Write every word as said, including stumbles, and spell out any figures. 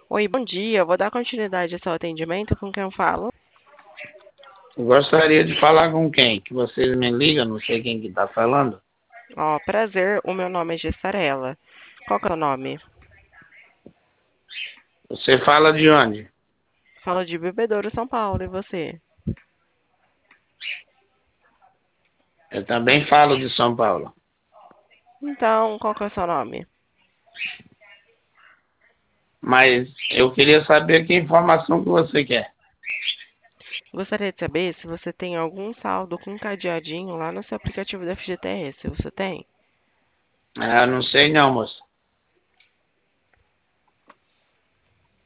Oi, bom dia. Eu vou dar continuidade ao seu atendimento. Com quem eu falo? Gostaria de falar com quem? Que vocês me ligam, não sei quem que está falando. Ó, prazer. O meu nome é Gessarela. Qual que é o nome? Você fala de onde? Falo de Bebedouro, São Paulo. E você? Eu também falo de São Paulo. Então, qual que é o seu nome? Mas eu queria saber que informação que você quer. Gostaria de saber se você tem algum saldo com cadeadinho lá no seu aplicativo da F G T S. Você tem? Ah, não sei não, moço.